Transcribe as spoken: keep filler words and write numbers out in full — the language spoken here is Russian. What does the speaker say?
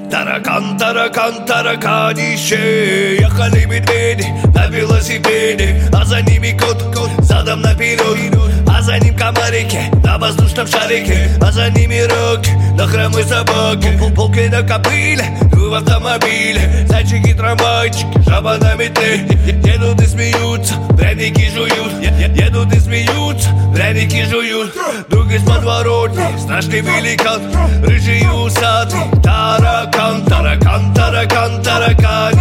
Таракан, таракан, тараканище. Ехали медведи на велосипеде, а за ними кот, кот задом наперед, а за ним комарики на воздушном шарике, а за ними роки на хромой собаке. Волки на кобыле, в автомобиле, зайчики, трамвайчики, жаба на метле. Едут и смеются, пряники жуют. Едут и смеются, пряники жуют. Друг из подворотни, страшный великан, рыжий и усатый. Таракан, таракан, таракан, таракан.